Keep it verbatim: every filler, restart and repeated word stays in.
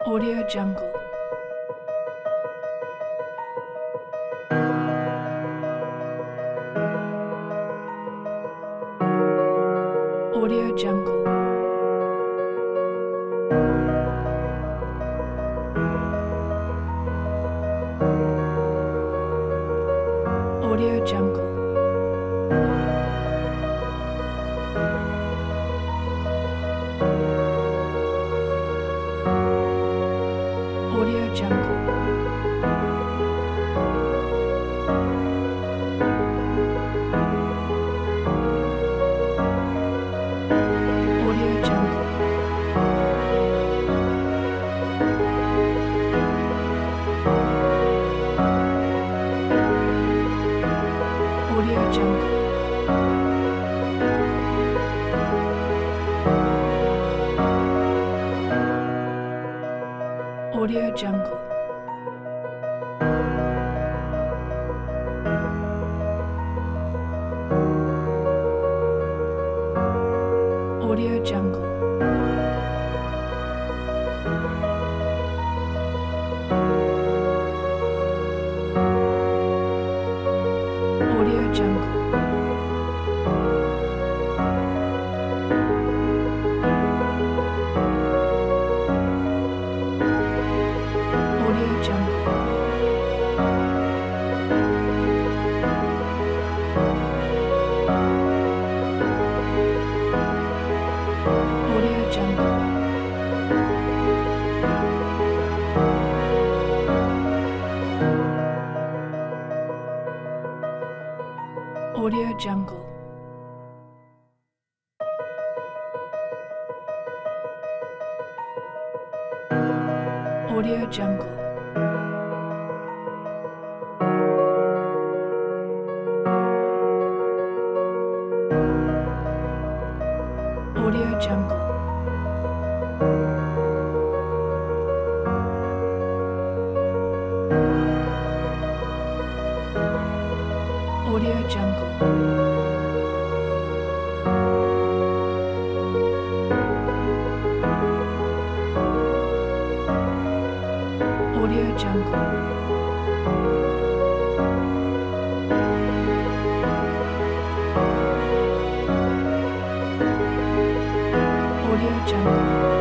Audio Jungle. Audio Jungle. Audio Jungle. Audio Jungle. Audio Jungle. Audio Jungle. Audio Jungle. Audio Jungle. Audio Jungle. Audio Jungle. Audio Jungle. Audio Jungle. Audio Jungle. Audio Jungle. Audio Jungle. Audio Jungle. Audio Jungle.